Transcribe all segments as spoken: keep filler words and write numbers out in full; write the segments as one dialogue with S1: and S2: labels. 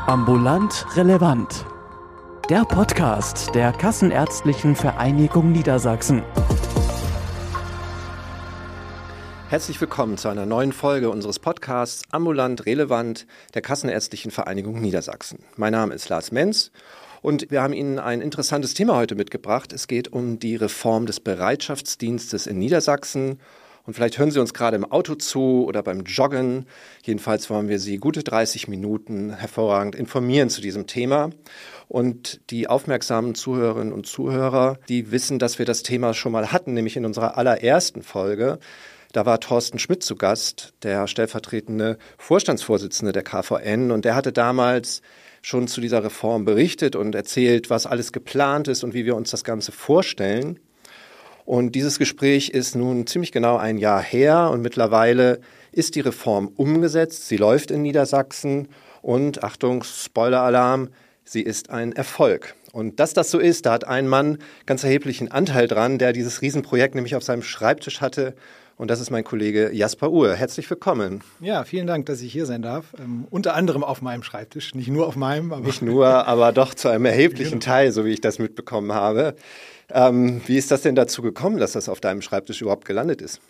S1: Ambulant relevant. Der Podcast der Kassenärztlichen Vereinigung Niedersachsen.
S2: Herzlich willkommen zu einer neuen Folge unseres Podcasts Ambulant relevant der Kassenärztlichen Vereinigung Niedersachsen. Mein Name ist Lars Menz und wir haben Ihnen ein interessantes Thema heute mitgebracht. Es geht um die Reform des Bereitschaftsdienstes in Niedersachsen. Und vielleicht hören Sie uns gerade im Auto zu oder beim Joggen. Jedenfalls wollen wir Sie gute dreißig Minuten hervorragend informieren zu diesem Thema. Und die aufmerksamen Zuhörerinnen und Zuhörer, die wissen, dass wir das Thema schon mal hatten, nämlich in unserer allerersten Folge. Da war Thorsten Schmidt zu Gast, der stellvertretende Vorstandsvorsitzende der K V N. Und der hatte damals schon zu dieser Reform berichtet und erzählt, was alles geplant ist und wie wir uns das Ganze vorstellen. Und dieses Gespräch ist nun ziemlich genau ein Jahr her und mittlerweile ist die Reform umgesetzt. Sie läuft in Niedersachsen und, Achtung, Spoiler-Alarm, sie ist ein Erfolg. Und dass das so ist, da hat ein Mann ganz erheblichen Anteil dran, der dieses Riesenprojekt nämlich auf seinem Schreibtisch hatte. Und das ist mein Kollege Jasper Uhr. Herzlich willkommen.
S3: Ja, vielen Dank, dass ich hier sein darf. Ähm, unter anderem auf meinem Schreibtisch, nicht nur auf meinem. Aber
S2: nicht nur, aber doch zu einem erheblichen Teil, so wie ich das mitbekommen habe. Ähm, wie ist das denn dazu gekommen, dass das auf deinem Schreibtisch überhaupt gelandet ist?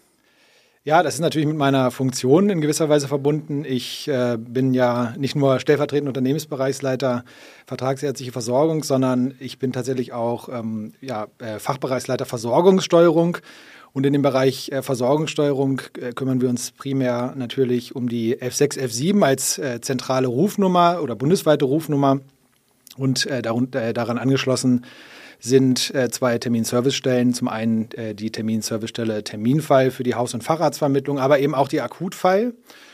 S3: Ja, das ist natürlich mit meiner Funktion in gewisser Weise verbunden. Ich äh, bin ja nicht nur stellvertretender Unternehmensbereichsleiter Vertragsärztliche Versorgung, sondern ich bin tatsächlich auch ähm, ja, äh, Fachbereichsleiter Versorgungssteuerung. Und in dem Bereich äh, Versorgungssteuerung äh, kümmern wir uns primär natürlich um die F sechs, F sieben als äh, zentrale Rufnummer oder bundesweite Rufnummer. Und äh, darunter, äh, daran angeschlossen sind äh, zwei Terminservicestellen. Zum einen äh, die Terminservicestelle Terminfall für die Haus- und Facharztvermittlung, aber eben auch die Akutfall.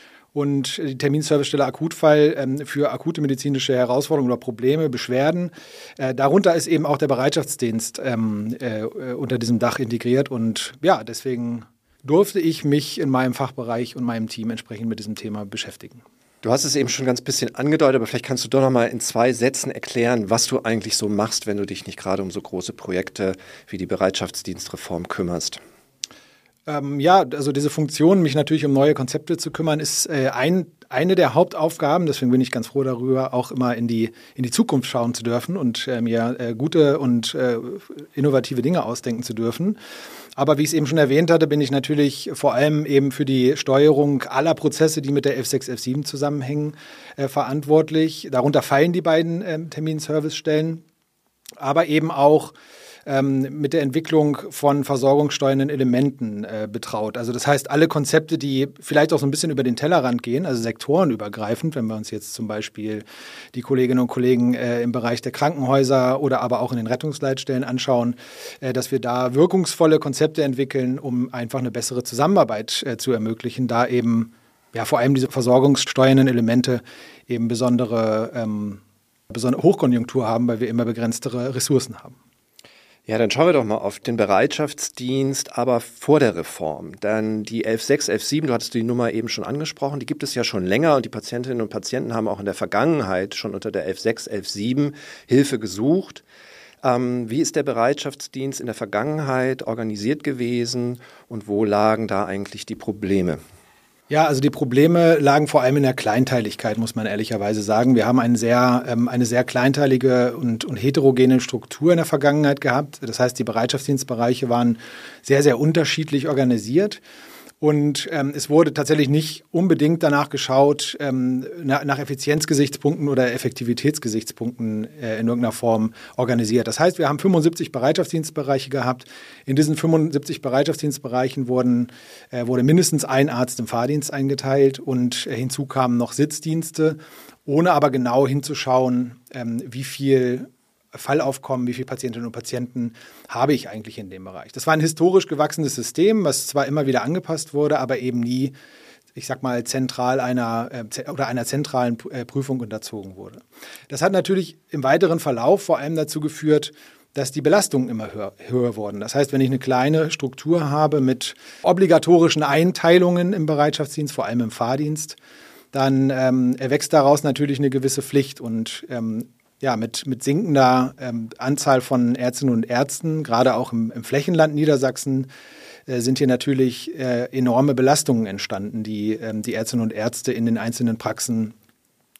S3: Und die Terminservicestelle Akutfall ähm, für akute medizinische Herausforderungen oder Probleme, Beschwerden. Äh, darunter ist eben auch der Bereitschaftsdienst ähm, äh, unter diesem Dach integriert. Und ja, deswegen durfte ich mich in meinem Fachbereich und meinem Team entsprechend mit diesem Thema beschäftigen.
S2: Du hast es eben schon ganz bisschen angedeutet, aber vielleicht kannst du doch noch mal in zwei Sätzen erklären, was du eigentlich so machst, wenn du dich nicht gerade um so große Projekte wie die Bereitschaftsdienstreform kümmerst.
S3: Ähm, ja, also diese Funktion, mich natürlich um neue Konzepte zu kümmern, ist äh, ein, eine der Hauptaufgaben. Deswegen bin ich ganz froh darüber, auch immer in die, in die Zukunft schauen zu dürfen und äh, mir äh, gute und äh, innovative Dinge ausdenken zu dürfen. Aber wie ich es eben schon erwähnt hatte, bin ich natürlich vor allem eben für die Steuerung aller Prozesse, die mit der F sechs, F sieben zusammenhängen, äh, verantwortlich. Darunter fallen die beiden äh, Terminservicestellen, aber eben auch ähm, mit der Entwicklung von versorgungssteuernden Elementen äh, betraut. Also das heißt, alle Konzepte, die vielleicht auch so ein bisschen über den Tellerrand gehen, also sektorenübergreifend, wenn wir uns jetzt zum Beispiel die Kolleginnen und Kollegen äh, im Bereich der Krankenhäuser oder aber auch in den Rettungsleitstellen anschauen, äh, dass wir da wirkungsvolle Konzepte entwickeln, um einfach eine bessere Zusammenarbeit äh, zu ermöglichen, da eben ja vor allem diese versorgungssteuernden Elemente eben besondere, ähm, besondere Hochkonjunktur haben, weil wir immer begrenztere Ressourcen haben.
S2: Ja, dann schauen wir doch mal auf den Bereitschaftsdienst, aber vor der Reform. Denn die F sechs, F sieben, du hattest die Nummer eben schon angesprochen, die gibt es ja schon länger und die Patientinnen und Patienten haben auch in der Vergangenheit schon unter der F sechs, F sieben Hilfe gesucht. Ähm, wie ist der Bereitschaftsdienst in der Vergangenheit organisiert gewesen und wo lagen da eigentlich die Probleme?
S3: Ja, also die Probleme lagen vor allem in der Kleinteiligkeit, muss man ehrlicherweise sagen. Wir haben eine sehr, ähm, eine sehr kleinteilige und, und heterogene Struktur in der Vergangenheit gehabt. Das heißt, die Bereitschaftsdienstbereiche waren sehr, sehr unterschiedlich organisiert. Und ähm, es wurde tatsächlich nicht unbedingt danach geschaut, ähm, nach, nach Effizienzgesichtspunkten oder Effektivitätsgesichtspunkten äh, in irgendeiner Form organisiert. Das heißt, wir haben fünfundsiebzig Bereitschaftsdienstbereiche gehabt. In diesen fünfundsiebzig Bereitschaftsdienstbereichen wurden, äh, wurde mindestens ein Arzt im Fahrdienst eingeteilt und äh, hinzu kamen noch Sitzdienste, ohne aber genau hinzuschauen, ähm, wie viel Fallaufkommen, wie viele Patientinnen und Patienten habe ich eigentlich in dem Bereich. Das war ein historisch gewachsenes System, was zwar immer wieder angepasst wurde, aber eben nie, ich sag mal, zentral einer äh, oder einer zentralen äh, Prüfung unterzogen wurde. Das hat natürlich im weiteren Verlauf vor allem dazu geführt, dass die Belastungen immer höher, höher wurden. Das heißt, wenn ich eine kleine Struktur habe mit obligatorischen Einteilungen im Bereitschaftsdienst, vor allem im Fahrdienst, dann ähm, erwächst daraus natürlich eine gewisse Pflicht und ähm, ja, mit, mit sinkender ähm, Anzahl von Ärztinnen und Ärzten, gerade auch im, im Flächenland Niedersachsen, äh, sind hier natürlich äh, enorme Belastungen entstanden, die ähm, die Ärztinnen und Ärzte in den einzelnen Praxen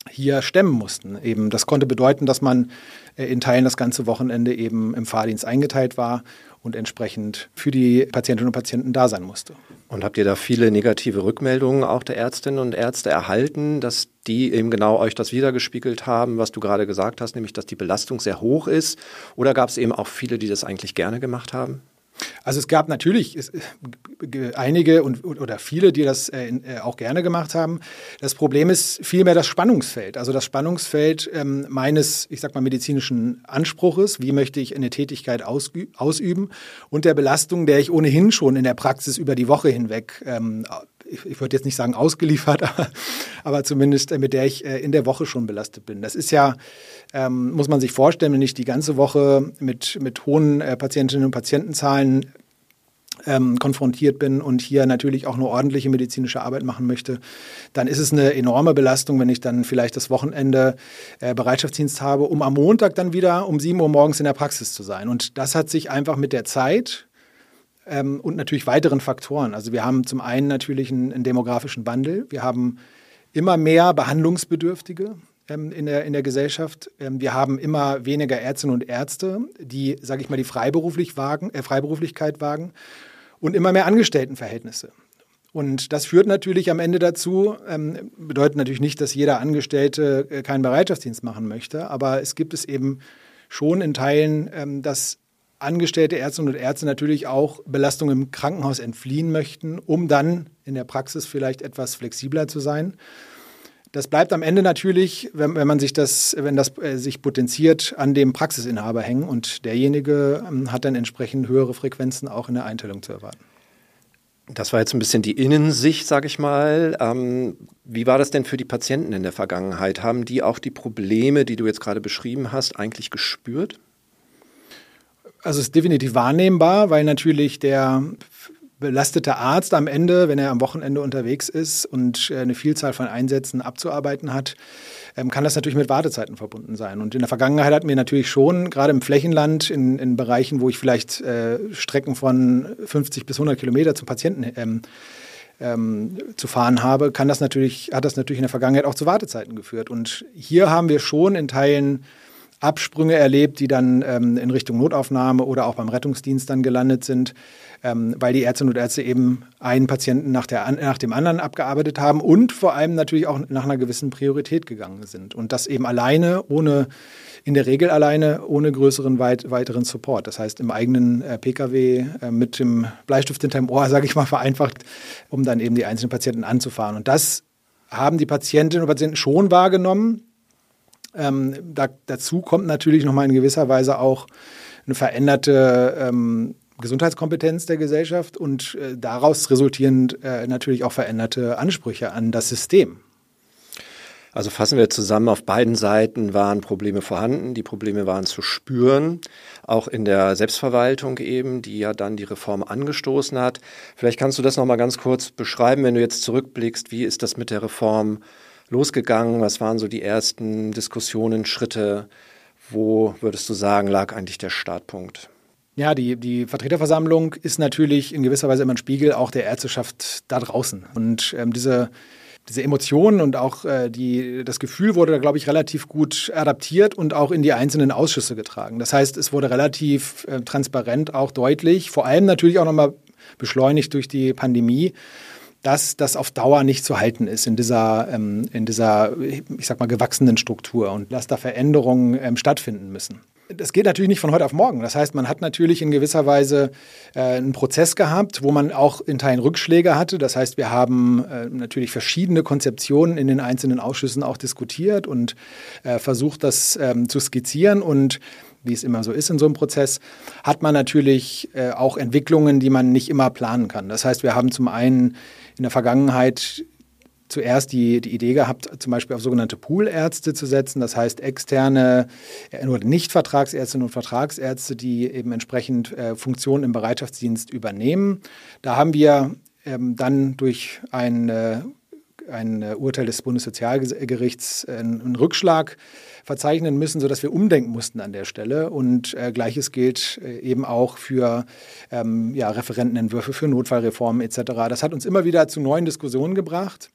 S3: hier stemmen mussten. Eben, das konnte bedeuten, dass man in Teilen das ganze Wochenende eben im Fahrdienst eingeteilt war und entsprechend für die Patientinnen und Patienten da sein musste.
S2: Und habt ihr da viele negative Rückmeldungen auch der Ärztinnen und Ärzte erhalten, dass die eben genau euch das wiedergespiegelt haben, was du gerade gesagt hast, nämlich dass die Belastung sehr hoch ist? Oder gab es eben auch viele, die das eigentlich gerne gemacht haben?
S3: Also es gab natürlich es, einige und, oder viele, die das äh, auch gerne gemacht haben. Das Problem ist vielmehr das Spannungsfeld. Also das Spannungsfeld ähm, meines, ich sag mal, medizinischen Anspruches. Wie möchte ich eine Tätigkeit ausü- ausüben? Und der Belastung, der ich ohnehin schon in der Praxis über die Woche hinweg ähm, ich, ich würde jetzt nicht sagen ausgeliefert, aber, aber zumindest äh, mit der ich äh, in der Woche schon belastet bin. Das ist ja, ähm, muss man sich vorstellen, wenn ich die ganze Woche mit, mit hohen äh, Patientinnen und Patientenzahlen ähm, konfrontiert bin und hier natürlich auch eine ordentliche medizinische Arbeit machen möchte, dann ist es eine enorme Belastung, wenn ich dann vielleicht das Wochenende äh, Bereitschaftsdienst habe, um am Montag dann wieder um sieben Uhr morgens in der Praxis zu sein. Und das hat sich einfach mit der Zeit Ähm, und natürlich weiteren Faktoren. Also wir haben zum einen natürlich einen, einen demografischen Wandel. Wir haben immer mehr Behandlungsbedürftige ähm, in der, in der Gesellschaft. Ähm, wir haben immer weniger Ärztinnen und Ärzte, die, sage ich mal, die Freiberuflich wagen, äh, Freiberuflichkeit wagen und immer mehr Angestelltenverhältnisse. Und das führt natürlich am Ende dazu, ähm, bedeutet natürlich nicht, dass jeder Angestellte äh, keinen Bereitschaftsdienst machen möchte, aber es gibt es eben schon in Teilen, ähm, dass angestellte Ärztinnen und Ärzte natürlich auch Belastungen im Krankenhaus entfliehen möchten, um dann in der Praxis vielleicht etwas flexibler zu sein. Das bleibt am Ende natürlich, wenn, wenn man sich das, wenn das äh, sich potenziert, an dem Praxisinhaber hängen und derjenige ähm, hat dann entsprechend höhere Frequenzen auch in der Einteilung zu erwarten.
S2: Das war jetzt ein bisschen die Innensicht, sage ich mal. Ähm, wie war das denn für die Patienten in der Vergangenheit? Haben die auch die Probleme, die du jetzt gerade beschrieben hast, eigentlich gespürt?
S3: Also es ist definitiv wahrnehmbar, weil natürlich der belastete Arzt am Ende, wenn er am Wochenende unterwegs ist und eine Vielzahl von Einsätzen abzuarbeiten hat, kann das natürlich mit Wartezeiten verbunden sein. Und in der Vergangenheit hatten wir natürlich schon, gerade im Flächenland, in, in Bereichen, wo ich vielleicht äh, Strecken von fünfzig bis hundert Kilometer zum Patienten ähm, ähm, zu fahren habe, kann das natürlich, hat das natürlich in der Vergangenheit auch zu Wartezeiten geführt. Und hier haben wir schon in Teilen Absprünge erlebt, die dann ähm, in Richtung Notaufnahme oder auch beim Rettungsdienst dann gelandet sind, ähm, weil die Ärztinnen und Ärzte eben einen Patienten nach, der, nach dem anderen abgearbeitet haben und vor allem natürlich auch nach einer gewissen Priorität gegangen sind. Und das eben alleine, ohne, in der Regel alleine, ohne größeren weit, weiteren Support. Das heißt, im eigenen äh, P K W äh, mit dem Bleistift hinterm Ohr, sage ich mal vereinfacht, um dann eben die einzelnen Patienten anzufahren. Und das haben die Patientinnen und Patienten schon wahrgenommen. Ähm, da, dazu kommt natürlich nochmal in gewisser Weise auch eine veränderte ähm, Gesundheitskompetenz der Gesellschaft und äh, daraus resultierend äh, natürlich auch veränderte Ansprüche an das System.
S2: Also fassen wir zusammen, auf beiden Seiten waren Probleme vorhanden, die Probleme waren zu spüren, auch in der Selbstverwaltung eben, die ja dann die Reform angestoßen hat. Vielleicht kannst du das nochmal ganz kurz beschreiben, wenn du jetzt zurückblickst, wie ist das mit der Reform losgegangen? Was waren so die ersten Diskussionen, Schritte? Wo würdest du sagen, lag eigentlich der Startpunkt?
S3: Ja, die, die Vertreterversammlung ist natürlich in gewisser Weise immer ein Spiegel auch der Ärzteschaft da draußen. Und ähm, diese, diese Emotionen und auch äh, die, das Gefühl wurde da, glaube ich, relativ gut adaptiert und auch in die einzelnen Ausschüsse getragen. Das heißt, es wurde relativ äh, transparent auch deutlich, vor allem natürlich auch nochmal beschleunigt durch die Pandemie, dass das auf Dauer nicht zu halten ist in dieser, ähm, in dieser, ich sag mal, gewachsenen Struktur und dass da Veränderungen ähm, stattfinden müssen. Das geht natürlich nicht von heute auf morgen. Das heißt, man hat natürlich in gewisser Weise äh, einen Prozess gehabt, wo man auch in Teilen Rückschläge hatte. Das heißt, wir haben äh, natürlich verschiedene Konzeptionen in den einzelnen Ausschüssen auch diskutiert und äh, versucht, das ähm, zu skizzieren. Und wie es immer so ist in so einem Prozess, hat man natürlich äh, auch Entwicklungen, die man nicht immer planen kann. Das heißt, wir haben zum einen in der Vergangenheit zuerst die, die Idee gehabt, zum Beispiel auf sogenannte Poolärzte zu setzen. Das heißt, externe, nur Nicht-Vertragsärztinnen und Vertragsärzte, die eben entsprechend äh, Funktionen im Bereitschaftsdienst übernehmen. Da haben wir ähm, dann durch ein, äh, ein Urteil des Bundessozialgerichts äh, einen Rückschlag verzeichnen müssen, sodass wir umdenken mussten an der Stelle. Und äh, Gleiches gilt äh, eben auch für ähm, ja, Referentenentwürfe, für Notfallreformen et cetera. Das hat uns immer wieder zu neuen Diskussionen gebracht.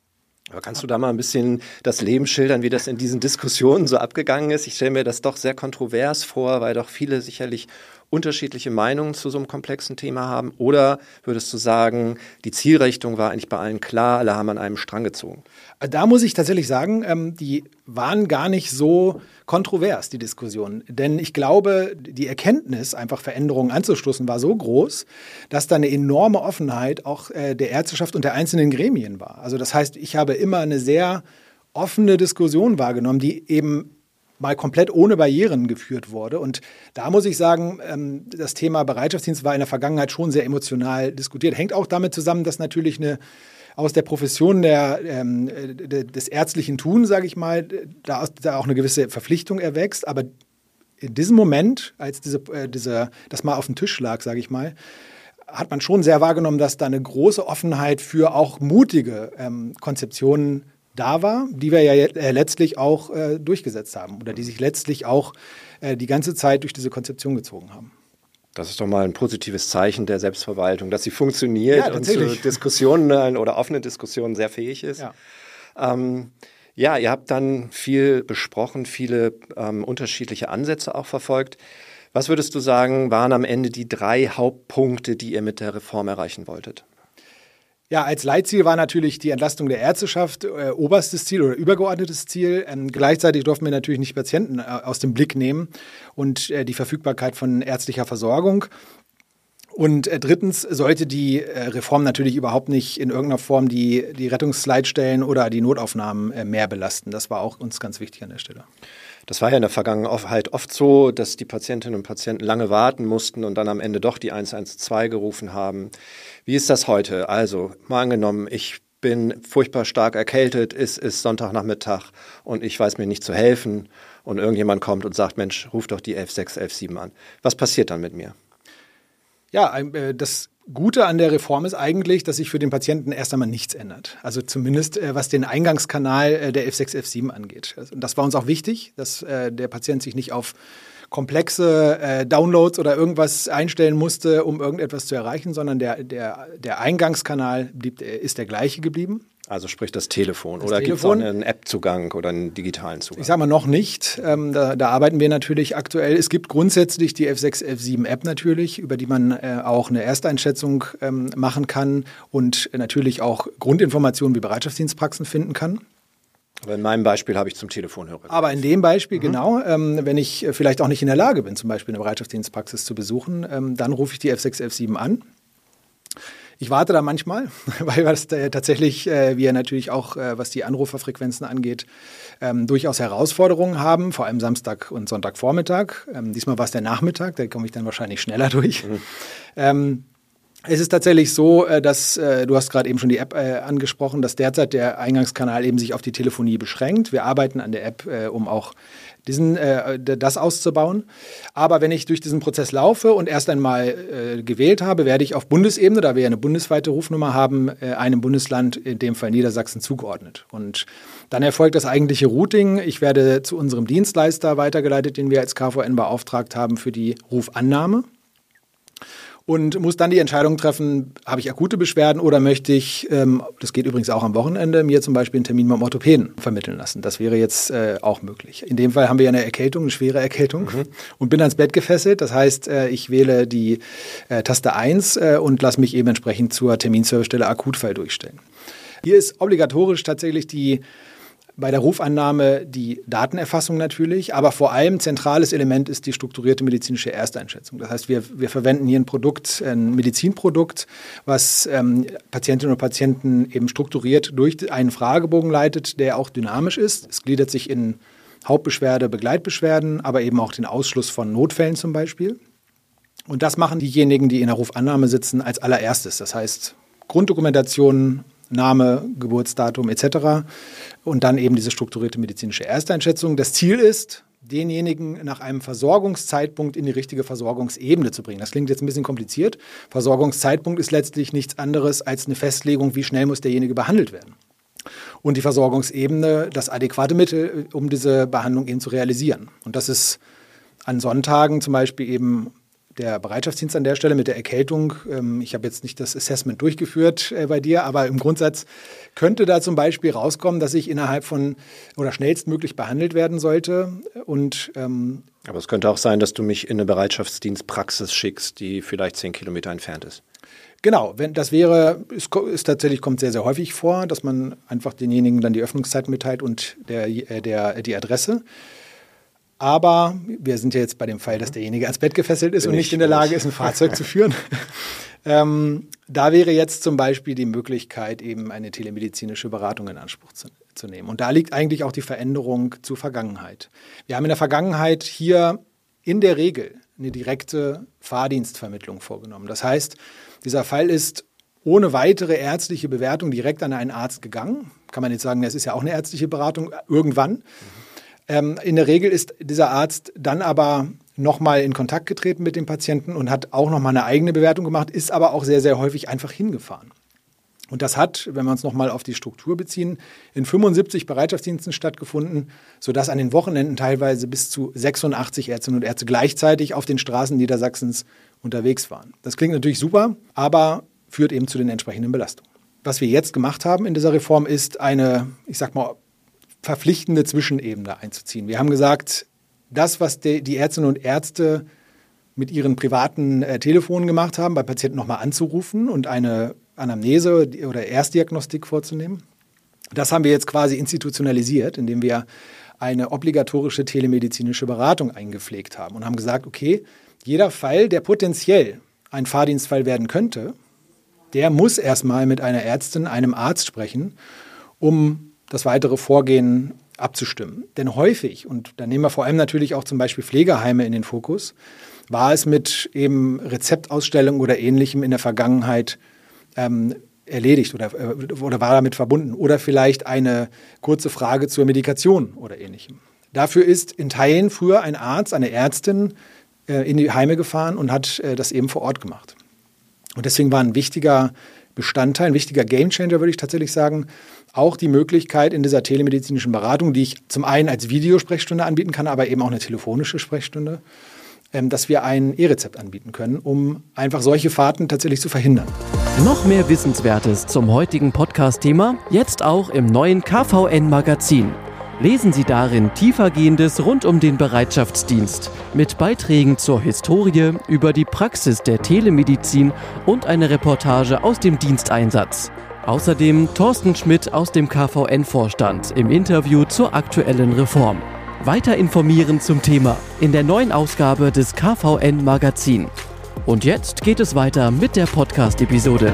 S2: Aber kannst du da mal ein bisschen das Leben schildern, wie das in diesen Diskussionen so abgegangen ist? Ich stelle mir das doch sehr kontrovers vor, weil doch viele sicherlich unterschiedliche Meinungen zu so einem komplexen Thema haben. Oder würdest du sagen, die Zielrichtung war eigentlich bei allen klar, alle haben an einem Strang gezogen?
S3: Da muss ich tatsächlich sagen, ähm, die waren gar nicht so kontrovers, die Diskussion. Denn ich glaube, die Erkenntnis, einfach Veränderungen anzustoßen, war so groß, dass da eine enorme Offenheit auch äh, der Ärzteschaft und der einzelnen Gremien war. Also das heißt, ich habe immer eine sehr offene Diskussion wahrgenommen, die eben mal komplett ohne Barrieren geführt wurde. Und da muss ich sagen, ähm, das Thema Bereitschaftsdienst war in der Vergangenheit schon sehr emotional diskutiert. Hängt auch damit zusammen, dass natürlich eine aus der Profession der, ähm, des ärztlichen Tuns, sage ich mal, da, da auch eine gewisse Verpflichtung erwächst. Aber in diesem Moment, als diese, äh, diese, das mal auf dem Tisch lag, sage ich mal, hat man schon sehr wahrgenommen, dass da eine große Offenheit für auch mutige ähm, Konzeptionen da war, die wir ja äh, letztlich auch äh, durchgesetzt haben oder die sich letztlich auch äh, die ganze Zeit durch diese Konzeption gezogen haben.
S2: Das ist doch mal ein positives Zeichen der Selbstverwaltung, dass sie funktioniert
S3: ja,
S2: und zu Diskussionen oder offenen Diskussionen sehr fähig ist.
S3: Ja,
S2: ähm, ja ihr habt dann viel besprochen, viele ähm, unterschiedliche Ansätze auch verfolgt. Was würdest du sagen, waren am Ende die drei Hauptpunkte, die ihr mit der Reform erreichen wolltet?
S3: Ja, als Leitziel war natürlich die Entlastung der Ärzteschaft äh, oberstes Ziel oder übergeordnetes Ziel. Ähm, gleichzeitig durften wir natürlich nicht Patienten äh, aus dem Blick nehmen und äh, die Verfügbarkeit von ärztlicher Versorgung. Und äh, drittens sollte die äh, Reform natürlich überhaupt nicht in irgendeiner Form die, die Rettungsleitstellen oder die Notaufnahmen äh, mehr belasten. Das war auch uns ganz wichtig an der Stelle.
S2: Das war ja in der Vergangenheit oft so, dass die Patientinnen und Patienten lange warten mussten und dann am Ende doch die eins eins zwei gerufen haben. Wie ist das heute? Also, mal angenommen, ich bin furchtbar stark erkältet, es ist Sonntagnachmittag und ich weiß mir nicht zu helfen und irgendjemand kommt und sagt, Mensch, ruf doch die elf sechs, elf sieben an. Was passiert dann mit mir?
S3: Ja, das Gute an der Reform ist eigentlich, dass sich für den Patienten erst einmal nichts ändert. Also zumindest was den Eingangskanal der elf sechs, elf sieben angeht. Und das war uns auch wichtig, dass der Patient sich nicht auf komplexe äh, Downloads oder irgendwas einstellen musste, um irgendetwas zu erreichen, sondern der, der, der Eingangskanal blieb, ist der gleiche geblieben.
S2: Also sprich das Telefon.
S3: Das
S2: oder gibt es auch
S3: Telefon.
S2: einen App-Zugang oder einen digitalen Zugang?
S3: Ich sage mal noch nicht. Ähm, da, da arbeiten wir natürlich aktuell. Es gibt grundsätzlich die elf sechs, elf sieben App natürlich, über die man äh, auch eine Ersteinschätzung ähm, machen kann und natürlich auch Grundinformationen wie Bereitschaftsdienstpraxen finden kann.
S2: Aber in meinem Beispiel habe ich zum Telefonhörer.
S3: Aber in dem Beispiel, mhm. genau, ähm, wenn ich vielleicht auch nicht in der Lage bin, zum Beispiel eine Bereitschaftsdienstpraxis zu besuchen, ähm, dann rufe ich die elf sechs, elf sieben an. Ich warte da manchmal, weil wir das äh, tatsächlich, äh, wir natürlich auch, äh, was die Anruferfrequenzen angeht, ähm, durchaus Herausforderungen haben, vor allem Samstag und Sonntagvormittag. Ähm, diesmal war es der Nachmittag, da komme ich dann wahrscheinlich schneller durch. Mhm. Ähm, Es ist tatsächlich so, dass, du hast gerade eben schon die App angesprochen, dass derzeit der Eingangskanal eben sich auf die Telefonie beschränkt. Wir arbeiten an der App, um auch diesen, das auszubauen. Aber wenn ich durch diesen Prozess laufe und erst einmal gewählt habe, werde ich auf Bundesebene, da wir ja eine bundesweite Rufnummer haben, einem Bundesland, in dem Fall Niedersachsen, zugeordnet. Und dann erfolgt das eigentliche Routing. Ich werde zu unserem Dienstleister weitergeleitet, den wir als K V N beauftragt haben für die Rufannahme. Und muss dann die Entscheidung treffen, habe ich akute Beschwerden oder möchte ich, ähm, das geht übrigens auch am Wochenende, mir zum Beispiel einen Termin beim Orthopäden vermitteln lassen. Das wäre jetzt äh, auch möglich. In dem Fall haben wir ja eine Erkältung, eine schwere Erkältung mhm. und bin ans Bett gefesselt. Das heißt, äh, ich wähle die äh, Taste eins äh, und lasse mich eben entsprechend zur Terminservicestelle Akutfall durchstellen. Hier ist obligatorisch tatsächlich die bei der Rufannahme die Datenerfassung natürlich, aber vor allem zentrales Element ist die strukturierte medizinische Ersteinschätzung. Das heißt, wir, wir verwenden hier ein Produkt, ein Medizinprodukt, was ähm, Patientinnen und Patienten eben strukturiert durch einen Fragebogen leitet, der auch dynamisch ist. Es gliedert sich in Hauptbeschwerde, Begleitbeschwerden, aber eben auch den Ausschluss von Notfällen zum Beispiel. Und das machen diejenigen, die in der Rufannahme sitzen, als allererstes. Das heißt, Grunddokumentation, Name, Geburtsdatum et cetera und dann eben diese strukturierte medizinische Ersteinschätzung. Das Ziel ist, denjenigen nach einem Versorgungszeitpunkt in die richtige Versorgungsebene zu bringen. Das klingt jetzt ein bisschen kompliziert. Versorgungszeitpunkt ist letztlich nichts anderes als eine Festlegung, wie schnell muss derjenige behandelt werden. Und die Versorgungsebene, das adäquate Mittel, um diese Behandlung eben zu realisieren. Und das ist an Sonntagen zum Beispiel eben der Bereitschaftsdienst an der Stelle mit der Erkältung, ähm, ich habe jetzt nicht das Assessment durchgeführt äh, bei dir, aber im Grundsatz könnte da zum Beispiel rauskommen, dass ich innerhalb von oder schnellstmöglich behandelt werden sollte. Und, ähm,
S2: aber es könnte auch sein, dass du mich in eine Bereitschaftsdienstpraxis schickst, die vielleicht zehn Kilometer entfernt ist.
S3: Genau, wenn das wäre, es ist tatsächlich, kommt sehr, sehr häufig vor, dass man einfach denjenigen dann die Öffnungszeit mitteilt und der, der, die Adresse. Aber wir sind ja jetzt bei dem Fall, dass derjenige ans Bett gefesselt ist Bin und nicht in der Lage ist, ein Fahrzeug zu führen. ähm, da wäre jetzt zum Beispiel die Möglichkeit, eben eine telemedizinische Beratung in Anspruch zu, zu nehmen. Und da liegt eigentlich auch die Veränderung zur Vergangenheit. Wir haben in der Vergangenheit hier in der Regel eine direkte Fahrdienstvermittlung vorgenommen. Das heißt, dieser Fall ist ohne weitere ärztliche Bewertung direkt an einen Arzt gegangen. Kann man jetzt sagen, das ist ja auch eine ärztliche Beratung, irgendwann. Mhm. Ähm, in der Regel ist dieser Arzt dann aber nochmal in Kontakt getreten mit dem Patienten und hat auch nochmal eine eigene Bewertung gemacht, ist aber auch sehr, sehr häufig einfach hingefahren. Und das hat, wenn wir uns nochmal auf die Struktur beziehen, in fünfundsiebzig Bereitschaftsdiensten stattgefunden, sodass an den Wochenenden teilweise bis zu sechsundachtzig Ärztinnen und Ärzte gleichzeitig auf den Straßen Niedersachsens unterwegs waren. Das klingt natürlich super, aber führt eben zu den entsprechenden Belastungen. Was wir jetzt gemacht haben in dieser Reform ist eine, ich sag mal, verpflichtende Zwischenebene einzuziehen. Wir haben gesagt, das, was die, die Ärztinnen und Ärzte mit ihren privaten äh, Telefonen gemacht haben, bei Patienten nochmal anzurufen und eine Anamnese oder Erstdiagnostik vorzunehmen, das haben wir jetzt quasi institutionalisiert, indem wir eine obligatorische telemedizinische Beratung eingepflegt haben und haben gesagt, okay, jeder Fall, der potenziell ein Fahrdienstfall werden könnte, der muss erstmal mit einer Ärztin, einem Arzt sprechen, um das weitere Vorgehen abzustimmen. Denn häufig, und da nehmen wir vor allem natürlich auch zum Beispiel Pflegeheime in den Fokus, war es mit eben Rezeptausstellung oder Ähnlichem in der Vergangenheit ähm, erledigt oder, äh, oder war damit verbunden. Oder vielleicht eine kurze Frage zur Medikation oder Ähnlichem. Dafür ist in Teilen früher ein Arzt, eine Ärztin äh, in die Heime gefahren und hat äh, das eben vor Ort gemacht. Und deswegen war ein wichtiger Bestandteil, ein wichtiger Gamechanger, würde ich tatsächlich sagen, auch die Möglichkeit in dieser telemedizinischen Beratung, die ich zum einen als Videosprechstunde anbieten kann, aber eben auch eine telefonische Sprechstunde, ähm, dass wir ein E-Rezept anbieten können, um einfach solche Fahrten tatsächlich zu verhindern.
S1: Noch mehr Wissenswertes zum heutigen Podcast-Thema, jetzt auch im neuen K V N-Magazin. Lesen Sie darin tiefergehendes rund um den Bereitschaftsdienst mit Beiträgen zur Historie, über die Praxis der Telemedizin und eine Reportage aus dem Diensteinsatz. Außerdem Thorsten Schmidt aus dem K V N-Vorstand im Interview zur aktuellen Reform. Weiter informieren zum Thema in der neuen Ausgabe des K V N-Magazin. Und jetzt geht es weiter mit der Podcast-Episode.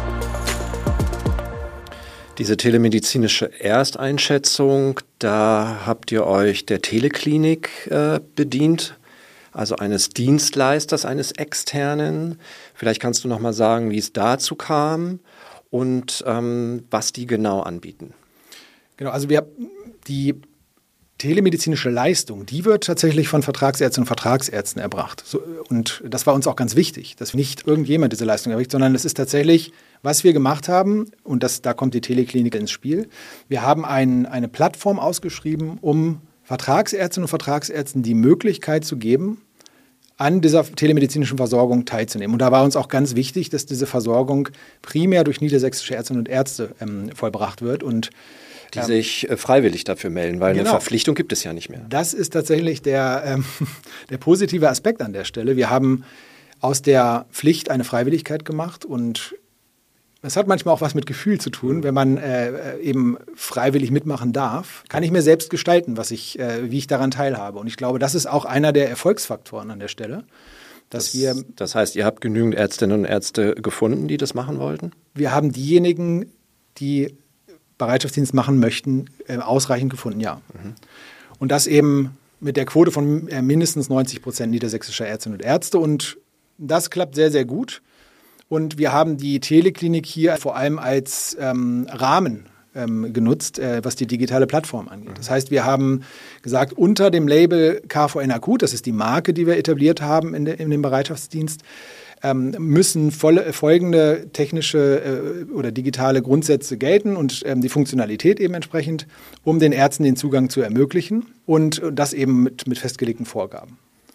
S2: Diese telemedizinische Ersteinschätzung, da habt ihr euch der Teleklinik äh, bedient, also eines Dienstleisters, eines externen. Vielleicht kannst du noch mal sagen, wie es dazu kam und ähm, was die genau anbieten.
S3: Genau, also wir die telemedizinische Leistung, die wird tatsächlich von Vertragsärztinnen und Vertragsärzten erbracht. So, und das war uns auch ganz wichtig, dass nicht irgendjemand diese Leistung erbricht, sondern es ist tatsächlich, was wir gemacht haben, und das, da kommt die Teleklinik ins Spiel. Wir haben ein, eine Plattform ausgeschrieben, um Vertragsärztinnen und Vertragsärzten die Möglichkeit zu geben, an dieser telemedizinischen Versorgung teilzunehmen. Und da war uns auch ganz wichtig, dass diese Versorgung primär durch niedersächsische Ärztinnen und Ärzte ähm, vollbracht wird und
S2: die sich äh, freiwillig dafür melden, weil genau. Eine Verpflichtung gibt es ja nicht mehr.
S3: Das ist tatsächlich der, ähm, der positive Aspekt an der Stelle. Wir haben aus der Pflicht eine Freiwilligkeit gemacht und es hat manchmal auch was mit Gefühl zu tun, wenn man äh, eben freiwillig mitmachen darf. Kann ich mir selbst gestalten, was ich, äh, wie ich daran teilhabe. Und ich glaube, das ist auch einer der Erfolgsfaktoren an der Stelle. Dass
S2: das,
S3: wir,
S2: das heißt, ihr habt genügend Ärztinnen und Ärzte gefunden, die das machen wollten?
S3: Wir haben diejenigen, die Bereitschaftsdienst machen möchten, äh, ausreichend gefunden, ja. Mhm. Und das eben mit der Quote von äh, mindestens neunzig Prozent niedersächsischer Ärztinnen und Ärzte. Und das klappt sehr, sehr gut. Und wir haben die Teleklinik hier vor allem als ähm, Rahmen ähm, genutzt, äh, was die digitale Plattform angeht. Mhm. Das heißt, wir haben gesagt, unter dem Label K V N Akut, das ist die Marke, die wir etabliert haben in, de, in dem Bereitschaftsdienst, ähm, müssen volle, folgende technische äh, oder digitale Grundsätze gelten und ähm, die Funktionalität eben entsprechend, um den Ärzten den Zugang zu ermöglichen und, und das eben mit, mit festgelegten Vorgaben.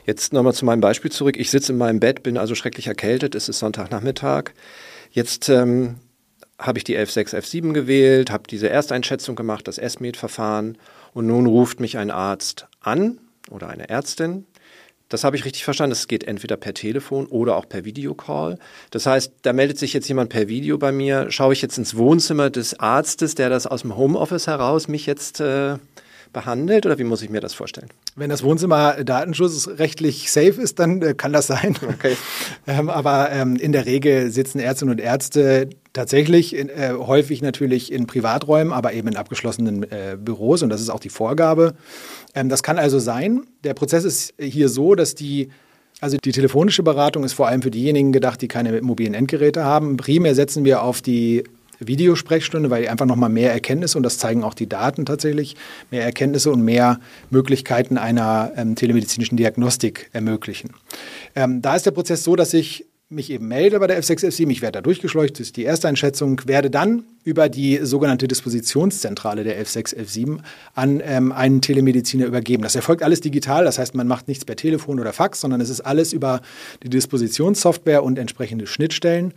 S2: Jetzt nochmal zu meinem Beispiel zurück. Ich sitze in meinem Bett, bin also schrecklich erkältet. Es ist Sonntagnachmittag. Jetzt ähm, habe ich die elf sechs F sieben gewählt, habe diese Ersteinschätzung gemacht, das S M E D-Verfahren. Und nun ruft mich ein Arzt an oder eine Ärztin. Das habe ich richtig verstanden. Es geht entweder per Telefon oder auch per Videocall. Das heißt, da meldet sich jetzt jemand per Video bei mir. Schaue ich jetzt ins Wohnzimmer des Arztes, der das aus dem Homeoffice heraus mich jetzt äh, behandelt? Oder wie muss ich mir das vorstellen?
S3: Wenn das Wohnzimmer datenschutzrechtlich safe ist, dann äh, kann das sein.
S2: Okay.
S3: ähm, aber ähm, in der Regel sitzen Ärztinnen und Ärzte tatsächlich in, äh, häufig natürlich in Privaträumen, aber eben in abgeschlossenen äh, Büros. Und das ist auch die Vorgabe. Ähm, das kann also sein. Der Prozess ist hier so, dass die, also die telefonische Beratung ist vor allem für diejenigen gedacht, die keine mobilen Endgeräte haben. Primär setzen wir auf die Videosprechstunde, weil die einfach nochmal mehr Erkenntnisse, und das zeigen auch die Daten tatsächlich, mehr Erkenntnisse und mehr Möglichkeiten einer ähm, telemedizinischen Diagnostik ermöglichen. Ähm, da ist der Prozess so, dass ich mich eben melde bei der F sechs F sieben, ich werde da durchgeschleucht, das ist die erste Einschätzung, werde dann über die sogenannte Dispositionszentrale der F sechs F sieben an ähm, einen Telemediziner übergeben. Das erfolgt alles digital, das heißt, man macht nichts per Telefon oder Fax, sondern es ist alles über die Dispositionssoftware und entsprechende Schnittstellen.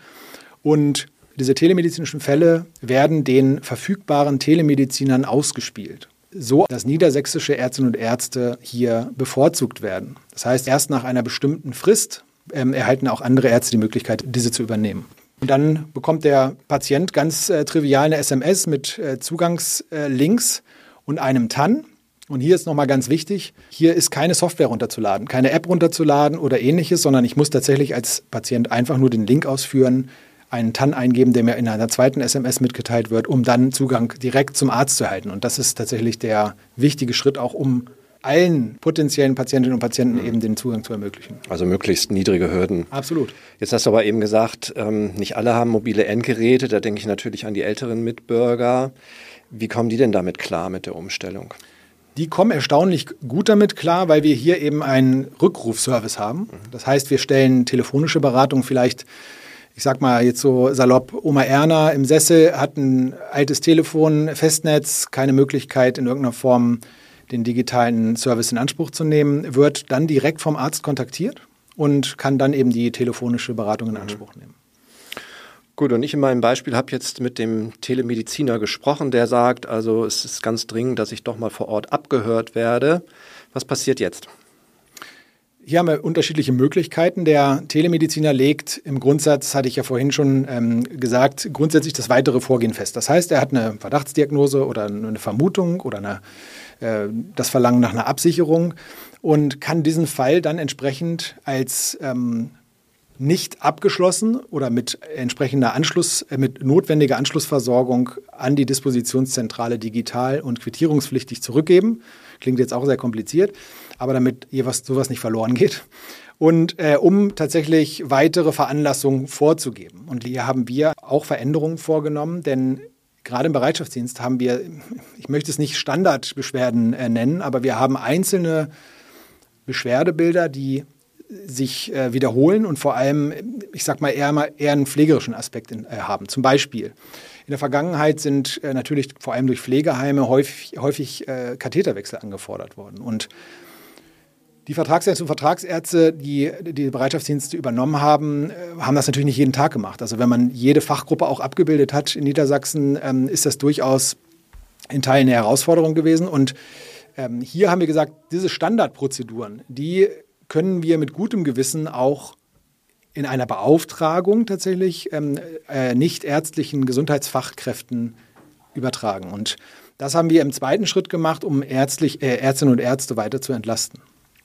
S3: Und diese telemedizinischen Fälle werden den verfügbaren Telemedizinern ausgespielt, so dass niedersächsische Ärztinnen und Ärzte hier bevorzugt werden. Das heißt, erst nach einer bestimmten Frist ähm, erhalten auch andere Ärzte die Möglichkeit, diese zu übernehmen. Und dann bekommt der Patient ganz äh, trivial eine S M S mit äh, Zugangslinks äh, und einem T A N. Und hier ist nochmal ganz wichtig, hier ist keine Software runterzuladen, keine App runterzuladen oder ähnliches, sondern ich muss tatsächlich als Patient einfach nur den Link ausführen, einen T A N eingeben, der mir in einer zweiten S M S mitgeteilt wird, um dann Zugang direkt zum Arzt zu erhalten. Und das ist tatsächlich der wichtige Schritt, auch um allen potenziellen Patientinnen und Patienten eben den Zugang zu ermöglichen.
S2: Also möglichst niedrige Hürden.
S3: Absolut.
S2: Jetzt hast du aber eben gesagt, ähm, nicht alle haben mobile Endgeräte. Da denke ich natürlich an die älteren Mitbürger. Wie kommen die denn damit klar mit der Umstellung?
S3: Die kommen erstaunlich gut damit klar, weil wir hier eben einen Rückrufservice haben. Das heißt, wir stellen telefonische Beratung vielleicht, ich sag mal jetzt so salopp, Oma Erna im Sessel hat ein altes Telefon, Festnetz, keine Möglichkeit in irgendeiner Form den digitalen Service in Anspruch zu nehmen, wird dann direkt vom Arzt kontaktiert und kann dann eben die telefonische Beratung in Anspruch nehmen.
S2: Gut, und ich in meinem Beispiel habe jetzt mit dem Telemediziner gesprochen, der sagt, also es ist ganz dringend, dass ich doch mal vor Ort abgehört werde. Was passiert jetzt?
S3: Hier haben wir unterschiedliche Möglichkeiten. Der Telemediziner legt im Grundsatz, hatte ich ja vorhin schon ähm, gesagt, grundsätzlich das weitere Vorgehen fest. Das heißt, er hat eine Verdachtsdiagnose oder eine Vermutung oder eine, äh, das Verlangen nach einer Absicherung und kann diesen Fall dann entsprechend als ähm, nicht abgeschlossen oder mit entsprechender Anschluss, äh, mit notwendiger Anschlussversorgung an die Dispositionszentrale digital und quittierungspflichtig zurückgeben. Klingt jetzt auch sehr kompliziert, aber damit jeweils sowas nicht verloren geht. Und äh, um tatsächlich weitere Veranlassungen vorzugeben. Und hier haben wir auch Veränderungen vorgenommen, denn gerade im Bereitschaftsdienst haben wir, ich möchte es nicht Standardbeschwerden äh, nennen, aber wir haben einzelne Beschwerdebilder, die sich äh, wiederholen und vor allem, ich sag mal, eher, mal eher einen pflegerischen Aspekt in, äh, haben. Zum Beispiel, in der Vergangenheit sind äh, natürlich vor allem durch Pflegeheime häufig, häufig äh, Katheterwechsel angefordert worden. Und die Vertragsärzte und Vertragsärzte, die die Bereitschaftsdienste übernommen haben, äh, haben das natürlich nicht jeden Tag gemacht. Also wenn man jede Fachgruppe auch abgebildet hat in Niedersachsen, ähm, ist das durchaus in Teilen eine Herausforderung gewesen. Und ähm, hier haben wir gesagt, diese Standardprozeduren, die können wir mit gutem Gewissen auch in einer Beauftragung tatsächlich ähm, äh, nicht ärztlichen Gesundheitsfachkräften übertragen. Und das haben wir im zweiten Schritt gemacht, um ärztlich, äh, Ärztinnen und Ärzte weiter zu entlasten.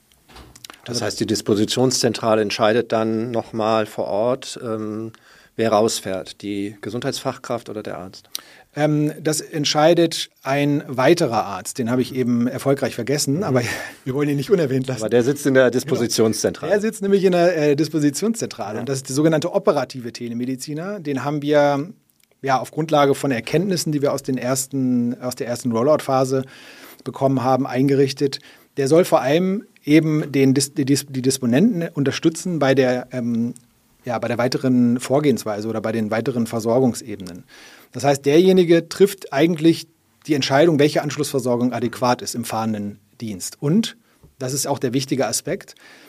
S2: Das heißt, die Dispositionszentrale entscheidet dann nochmal vor Ort, ähm, wer rausfährt, die Gesundheitsfachkraft oder der Arzt?
S3: Ähm, das entscheidet ein weiterer Arzt, den habe ich eben erfolgreich vergessen, mhm. aber wir wollen ihn nicht unerwähnt lassen.
S2: Aber der sitzt in der Dispositionszentrale.
S3: Genau. Der sitzt nämlich in der äh, Dispositionszentrale
S2: ja.
S3: und das ist der sogenannte operative Telemediziner. Den haben wir ja auf Grundlage von Erkenntnissen, die wir aus, den ersten, aus der ersten Rollout-Phase bekommen haben, eingerichtet. Der soll vor allem eben den, die, die Disponenten unterstützen bei der, ähm, ja, bei der weiteren Vorgehensweise oder bei den weiteren Versorgungsebenen. Das heißt, derjenige trifft eigentlich die Entscheidung, welche Anschlussversorgung adäquat ist im fahrenden Dienst. Und, das ist auch der wichtige Aspekt,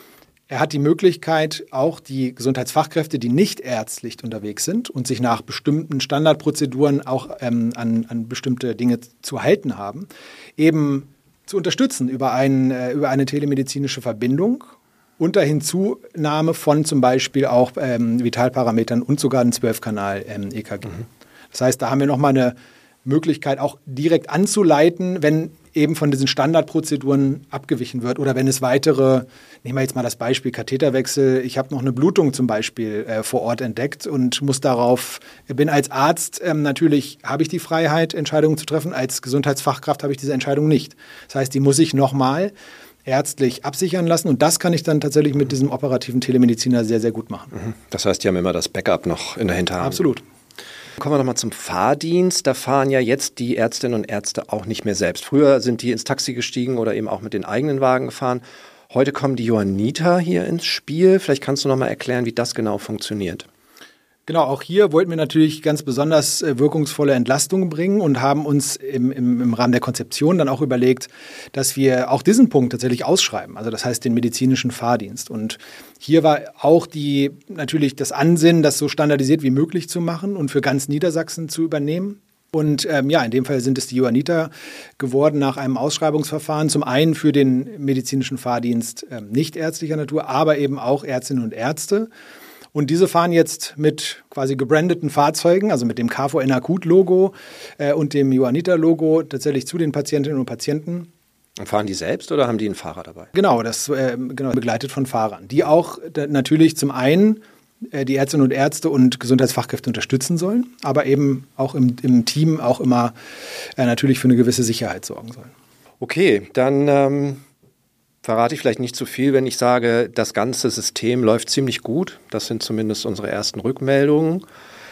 S3: Er hat die Möglichkeit, auch die Gesundheitsfachkräfte, die nicht ärztlich unterwegs sind und sich nach bestimmten Standardprozeduren auch ähm, an, an bestimmte Dinge zu halten haben, eben zu unterstützen über, ein, äh, über eine telemedizinische Verbindung unter Hinzunahme von zum Beispiel auch ähm, Vitalparametern und sogar einem zwölf-Kanal-E K G. Mhm. Das heißt, da haben wir nochmal eine Möglichkeit, auch direkt anzuleiten, wenn eben von diesen Standardprozeduren abgewichen wird oder wenn es weitere, nehmen wir jetzt mal das Beispiel Katheterwechsel, ich habe noch eine Blutung zum Beispiel äh, vor Ort entdeckt und muss darauf, bin als Arzt ähm, natürlich, habe ich die Freiheit, Entscheidungen zu treffen, als Gesundheitsfachkraft habe ich diese Entscheidung nicht. Das heißt, die muss ich nochmal ärztlich absichern lassen und das kann ich dann tatsächlich mit diesem operativen Telemediziner sehr, sehr gut machen.
S2: Das heißt, die haben immer das Backup noch in der Hinterhand.
S3: Absolut.
S2: Kommen wir nochmal zum Fahrdienst. Da fahren ja jetzt die Ärztinnen und Ärzte auch nicht mehr selbst. Früher sind die ins Taxi gestiegen oder eben auch mit den eigenen Wagen gefahren. Heute kommen die Johanniter hier ins Spiel. Vielleicht kannst du nochmal erklären, wie das genau funktioniert.
S3: Genau, auch hier wollten wir natürlich ganz besonders äh, wirkungsvolle Entlastungen bringen und haben uns im, im, im Rahmen der Konzeption dann auch überlegt, dass wir auch diesen Punkt tatsächlich ausschreiben, also das heißt den medizinischen Fahrdienst. Und hier war auch die natürlich das Ansinnen, das so standardisiert wie möglich zu machen und für ganz Niedersachsen zu übernehmen. Und ähm, ja, in dem Fall sind es die Johanniter geworden nach einem Ausschreibungsverfahren. Zum einen für den medizinischen Fahrdienst ähm, nicht ärztlicher Natur, aber eben auch Ärztinnen und Ärzte. Und diese fahren jetzt mit quasi gebrandeten Fahrzeugen, also mit dem K V N-Akut-Logo äh, und dem Johanniter-Logo tatsächlich zu den Patientinnen und Patienten.
S2: Und fahren die selbst oder haben die einen Fahrer dabei?
S3: Genau, das äh, genau, begleitet von Fahrern, die auch äh, natürlich zum einen äh, die Ärztinnen und Ärzte und Gesundheitsfachkräfte unterstützen sollen, aber eben auch im, im Team auch immer äh, natürlich für eine gewisse Sicherheit sorgen sollen.
S2: Okay, dann ähm verrate ich vielleicht nicht zu viel, wenn ich sage, das ganze System läuft ziemlich gut. Das sind zumindest unsere ersten Rückmeldungen.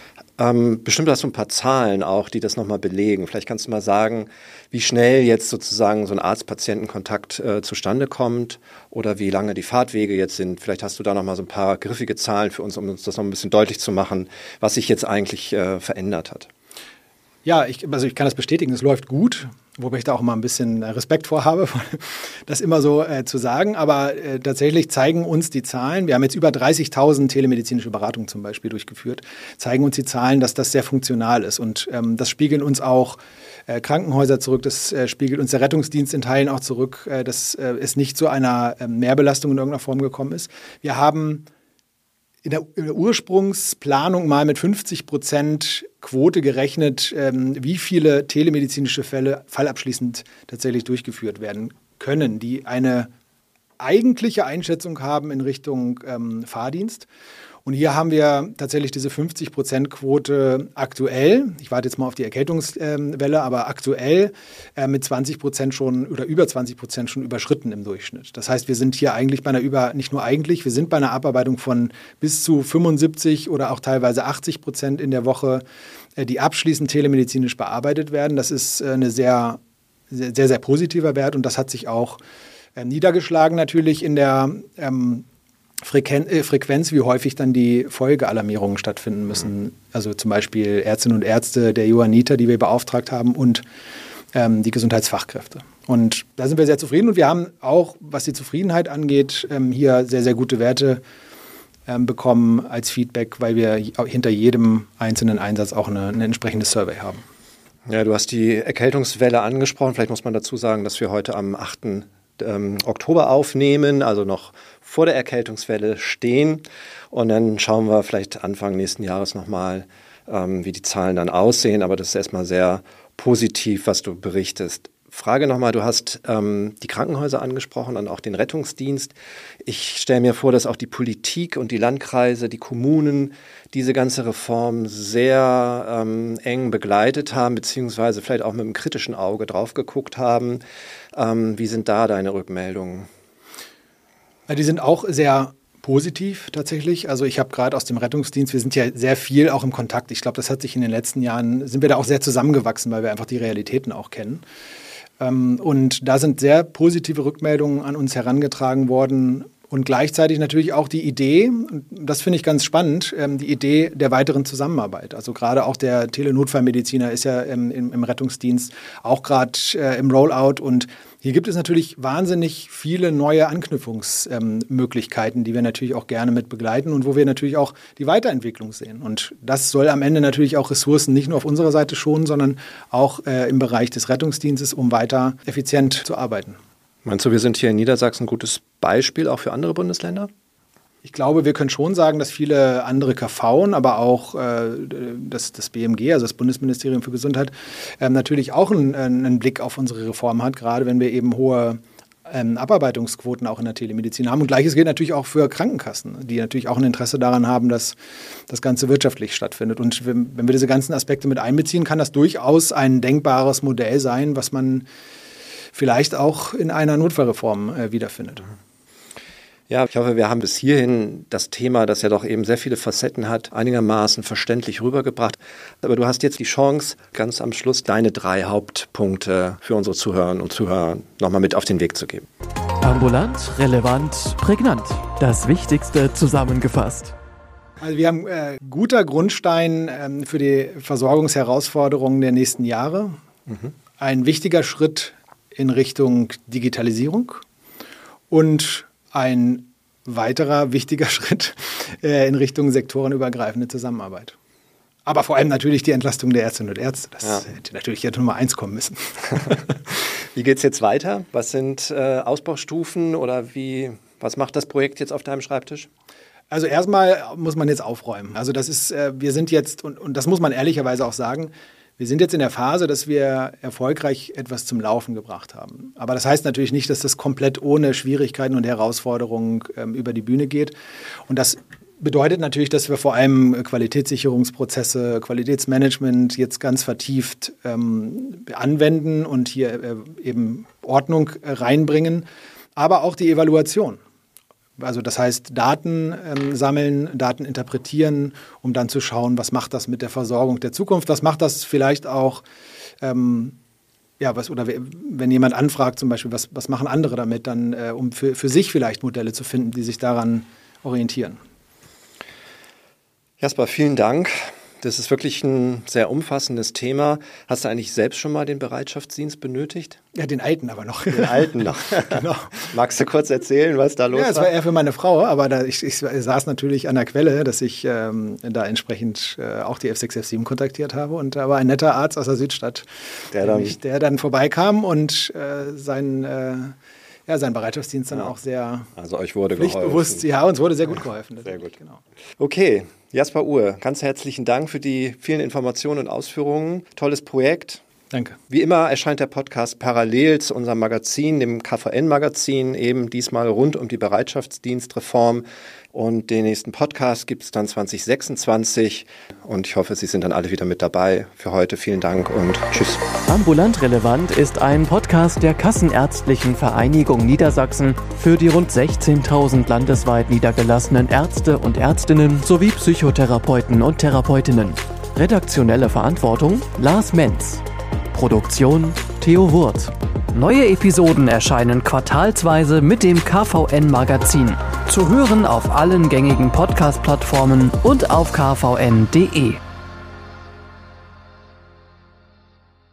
S2: Ähm, bestimmt hast du ein paar Zahlen auch, die das nochmal belegen. Vielleicht kannst du mal sagen, wie schnell jetzt sozusagen so ein Arzt-Patienten-Kontakt äh, zustande kommt oder wie lange die Fahrtwege jetzt sind. Vielleicht hast du da nochmal so ein paar griffige Zahlen für uns, um uns das noch ein bisschen deutlich zu machen, was sich jetzt eigentlich äh, verändert hat.
S3: Ja, ich, also ich kann das bestätigen, es läuft gut, wobei ich da auch mal ein bisschen Respekt vor habe, das immer so äh, zu sagen. Aber äh, tatsächlich zeigen uns die Zahlen, wir haben jetzt über dreißigtausend telemedizinische Beratungen zum Beispiel durchgeführt, zeigen uns die Zahlen, dass das sehr funktional ist. Und ähm, das spiegeln uns auch äh, Krankenhäuser zurück, das äh, spiegelt uns der Rettungsdienst in Teilen auch zurück, äh, dass äh, es nicht zu einer äh, Mehrbelastung in irgendeiner Form gekommen ist. Wir haben in der, in der Ursprungsplanung mal mit fünfzig Prozent Quote gerechnet, ähm, wie viele telemedizinische Fälle fallabschließend tatsächlich durchgeführt werden können, die eine eigentliche Einschätzung haben in Richtung ähm, Fahrdienst. Und hier haben wir tatsächlich diese fünfzig Prozent Quote aktuell, ich warte jetzt mal auf die Erkältungswelle, aber aktuell äh, mit zwanzig Prozent schon oder über zwanzig Prozent schon überschritten im Durchschnitt. Das heißt, wir sind hier eigentlich bei einer über, nicht nur eigentlich, wir sind bei einer Abarbeitung von bis zu fünfundsiebzig oder auch teilweise achtzig Prozent in der Woche, äh, die abschließend telemedizinisch bearbeitet werden. Das ist äh, eine sehr, sehr, sehr, sehr positiver Wert und das hat sich auch äh, niedergeschlagen natürlich in der ähm, Frequenz, wie häufig dann die Folgealarmierungen stattfinden müssen. Also zum Beispiel Ärztinnen und Ärzte der Johanniter, die wir beauftragt haben und ähm, die Gesundheitsfachkräfte. Und da sind wir sehr zufrieden und wir haben auch, was die Zufriedenheit angeht, ähm, hier sehr, sehr gute Werte ähm, bekommen als Feedback, weil wir hinter jedem einzelnen Einsatz auch eine, eine entsprechende Survey haben.
S2: Ja, du hast die Erkältungswelle angesprochen. Vielleicht muss man dazu sagen, dass wir heute am achten Oktober aufnehmen, also noch vor der Erkältungswelle stehen. Und dann schauen wir vielleicht Anfang nächsten Jahres nochmal, ähm, wie die Zahlen dann aussehen. Aber das ist erstmal sehr positiv, was du berichtest. Frage nochmal, du hast ähm, die Krankenhäuser angesprochen und auch den Rettungsdienst. Ich stelle mir vor, dass auch die Politik und die Landkreise, die Kommunen diese ganze Reform sehr ähm, eng begleitet haben, beziehungsweise vielleicht auch mit einem kritischen Auge drauf geguckt haben. Ähm, wie sind da deine Rückmeldungen?
S3: Die sind auch sehr positiv tatsächlich. Also ich habe gerade aus dem Rettungsdienst, wir sind ja sehr viel auch im Kontakt. Ich glaube, das hat sich in den letzten Jahren, sind wir da auch sehr zusammengewachsen, weil wir einfach die Realitäten auch kennen. Und da sind sehr positive Rückmeldungen an uns herangetragen worden. Und gleichzeitig natürlich auch die Idee, das finde ich ganz spannend, ähm, die Idee der weiteren Zusammenarbeit. Also gerade auch der Telenotfallmediziner ist ja ähm, im, im Rettungsdienst auch gerade äh, im Rollout. Und hier gibt es natürlich wahnsinnig viele neue Anknüpfungsmöglichkeiten, ähm, die wir natürlich auch gerne mit begleiten und wo wir natürlich auch die Weiterentwicklung sehen. Und das soll am Ende natürlich auch Ressourcen nicht nur auf unserer Seite schonen, sondern auch äh, im Bereich des Rettungsdienstes, um weiter effizient zu arbeiten.
S2: Meinst du, wir sind hier in Niedersachsen ein gutes Beispiel auch für andere Bundesländer?
S3: Ich glaube, wir können schon sagen, dass viele andere K Vs, aber auch äh, das, das B M G, also das Bundesministerium für Gesundheit, äh, natürlich auch einen, einen Blick auf unsere Reform hat, gerade wenn wir eben hohe ähm, Abarbeitungsquoten auch in der Telemedizin haben. Und Gleiches gilt natürlich auch für Krankenkassen, die natürlich auch ein Interesse daran haben, dass das Ganze wirtschaftlich stattfindet. Und wenn, wenn wir diese ganzen Aspekte mit einbeziehen, kann das durchaus ein denkbares Modell sein, was man vielleicht auch in einer Notfallreform äh, wiederfindet.
S2: Ja, ich hoffe, wir haben bis hierhin das Thema, das ja doch eben sehr viele Facetten hat, einigermaßen verständlich rübergebracht. Aber du hast jetzt die Chance, ganz am Schluss deine drei Hauptpunkte für unsere Zuhörerinnen und Zuhörer nochmal mit auf den Weg zu geben.
S1: Ambulant, relevant, prägnant. Das Wichtigste zusammengefasst.
S3: Also wir haben äh, guter Grundstein ähm, für die Versorgungsherausforderungen der nächsten Jahre. Mhm. Ein wichtiger Schritt in Richtung Digitalisierung und ein weiterer wichtiger Schritt äh, in Richtung sektorenübergreifende Zusammenarbeit. Aber vor allem natürlich die Entlastung der Ärztinnen und Ärzte. Das ja. hätte natürlich jetzt Nummer eins kommen müssen.
S2: Wie geht es jetzt weiter? Was sind äh, Ausbaustufen oder wie, was macht das Projekt jetzt auf deinem Schreibtisch?
S3: Also erstmal muss man jetzt aufräumen. Also das ist, äh, wir sind jetzt, und, und das muss man ehrlicherweise auch sagen, wir sind jetzt in der Phase, dass wir erfolgreich etwas zum Laufen gebracht haben. Aber das heißt natürlich nicht, dass das komplett ohne Schwierigkeiten und Herausforderungen ähm, über die Bühne geht. Und das bedeutet natürlich, dass wir vor allem Qualitätssicherungsprozesse, Qualitätsmanagement jetzt ganz vertieft ähm, anwenden und hier äh, eben Ordnung äh, reinbringen, aber auch die Evaluation. Also das heißt, Daten ähm, sammeln, Daten interpretieren, um dann zu schauen, was macht das mit der Versorgung der Zukunft, was macht das vielleicht auch, ähm, ja, was, oder wenn jemand anfragt zum Beispiel, was, was machen andere damit, dann äh, um für, für sich vielleicht Modelle zu finden, die sich daran orientieren.
S2: Jasper, vielen Dank. Das ist wirklich ein sehr umfassendes Thema. Hast du eigentlich selbst schon mal den Bereitschaftsdienst benötigt?
S3: Ja, den alten aber noch.
S2: Den alten noch. Genau. Magst du kurz erzählen, was da los war?
S3: Ja, es war eher für meine Frau, aber da, ich, ich saß natürlich an der Quelle, dass ich ähm, da entsprechend äh, auch die F sechs F sieben kontaktiert habe. Und da war ein netter Arzt aus der Südstadt, der dann, mich, der dann vorbeikam und äh, sein... Äh, Ja, sein Bereitschaftsdienst dann ja. auch sehr
S2: also euch wurde
S3: pflichtbewusst.
S2: Geholfen.
S3: Ja, uns wurde sehr gut geholfen.
S2: Sehr gut. Genau. Okay, Jasper Uhr, ganz herzlichen Dank für die vielen Informationen und Ausführungen. Tolles Projekt.
S3: Danke.
S2: Wie immer erscheint der Podcast parallel zu unserem Magazin, dem K V N-Magazin, eben diesmal rund um die Bereitschaftsdienstreform. Und den nächsten Podcast gibt es dann zwanzig sechsundzwanzig. Und ich hoffe, Sie sind dann alle wieder mit dabei. Für heute vielen Dank und tschüss.
S1: Ambulant Relevant ist ein Podcast der Kassenärztlichen Vereinigung Niedersachsen für die rund sechzehntausend landesweit niedergelassenen Ärzte und Ärztinnen sowie Psychotherapeuten und Therapeutinnen. Redaktionelle Verantwortung Lars Menz. Produktion Theo Wurth. Neue Episoden erscheinen quartalsweise mit dem K V N-Magazin. Zu hören auf allen gängigen Podcast-Plattformen und auf k v n punkt d e.